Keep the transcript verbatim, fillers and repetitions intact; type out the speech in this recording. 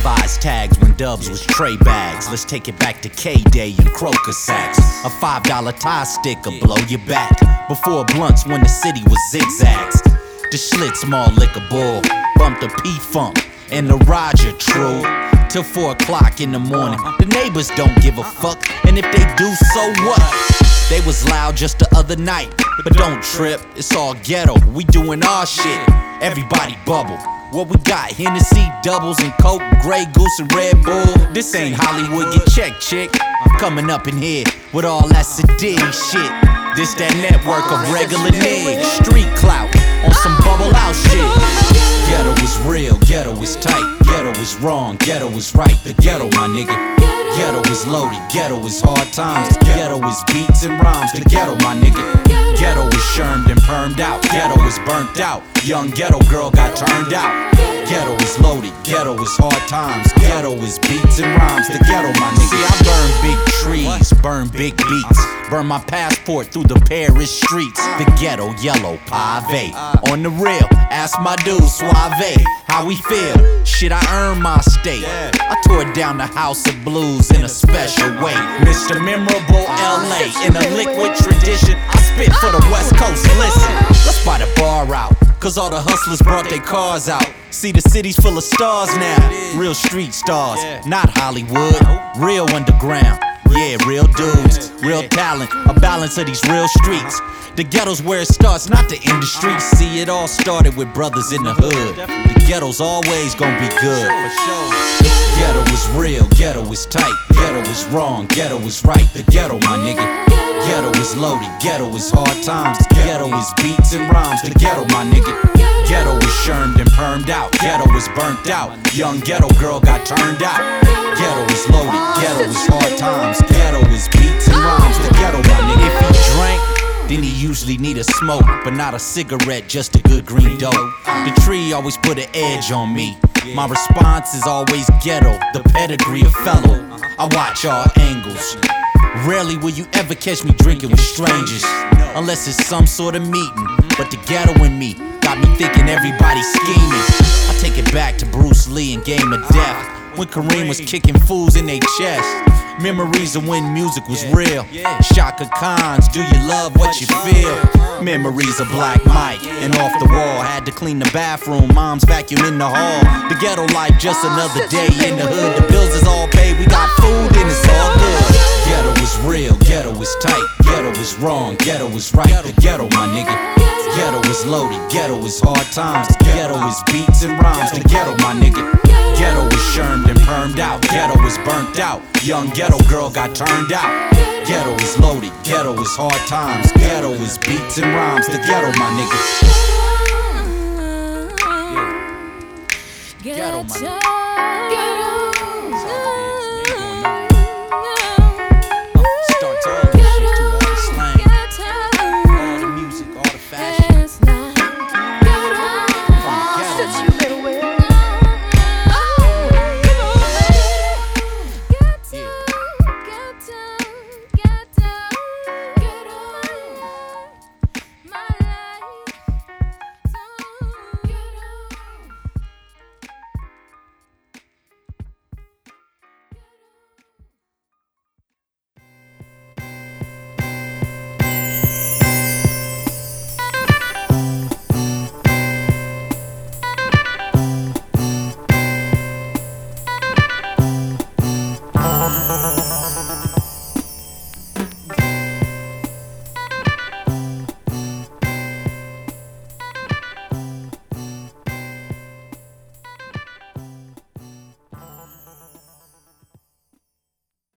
Levi's tags when dubs was tray bags. Let's take it back to K-Day and Croker sacks. A five dollar tie sticker blow your back. Before blunts when the city was zigzags. The Schlitz Mall liquor bull bumped the P-Funk and the Roger True till four o'clock in the morning. The neighbors don't give a fuck, and if they do, so what? They was loud just the other night, but don't trip, it's all ghetto. We doing our shit, everybody bubble. What we got? Hennessy, doubles and Coke, Grey Goose and Red Bull. This ain't Hollywood, get checked, chick. I'm coming up in here with all that sedity shit. This that network of regular niggas, street clout on some bubble out shit. Ghetto is real, ghetto is tight, ghetto is wrong, ghetto is right. The ghetto, my nigga. Ghetto is loaded, ghetto is hard times. The ghetto is beats and rhymes. The ghetto, my nigga. Ghetto is churned and permed out. Ghetto is burnt out. Young ghetto girl got turned out. Ghetto is loaded, ghetto is hard times. Ghetto is beats and rhymes. The ghetto, my nigga. See, I burn big trees, burn big beats, burn my passport through the Paris streets. The ghetto, yellow, pave. On the real, ask my dude, Suave, how we feel. Shit, I earned my state. I tore down the House of Blues in a special way. Mister Memorable L A in a liquid tradition. I spit for the West Coast, listen. Let's buy the bar out, cause all the hustlers brought their cars out. See, the city's full of stars now. Real street stars, not Hollywood. Real underground, yeah, real dudes, real talent. A balance of these real streets. The ghetto's where it starts, not the industry. See, it all started with brothers in the hood. The ghetto's always gonna be good. Ghetto is real, ghetto is tight, ghetto is wrong, ghetto is right. The ghetto, my nigga. Ghetto is loaded, ghetto is hard times. Ghetto is beats and rhymes. The ghetto, my nigga. Ghetto is churned and permed out. Ghetto is burnt out. Young ghetto girl got turned out. Ghetto is loaded, ghetto is hard times. Ghetto is beats and rhymes. The ghetto, my nigga. If he drank, then he usually need a smoke, but not a cigarette, just a good green dope. The tree always put an edge on me. My response is always ghetto, the pedigree of fellow. I watch all angles. Rarely will you ever catch me drinking with strangers, unless it's some sort of meeting. But the ghetto in me got me thinking everybody's scheming. I take it back to Bruce Lee and Game of Death, when Kareem was kicking fools in their chest. Memories of when music was real. Shaka Khan's, do you love what you feel? Memories of Black Mike and Off the Wall. Had to clean the bathroom, mom's vacuum in the hall. The ghetto life, just another day in the hood. The bills is all paid, we got food and it's all good. Ghetto is real, ghetto is tight, ghetto is wrong, ghetto is right. The ghetto, my nigga. Ghetto is loaded, ghetto is hard times. Ghetto is beats and rhymes. The ghetto, my nigga. Ghetto is churned and permed out. Ghetto is burnt out. Young ghetto girl got turned out. Ghetto is loaded, ghetto is hard times. Ghetto is beats and rhymes. The ghetto, my nigga. Ghetto, my nigga.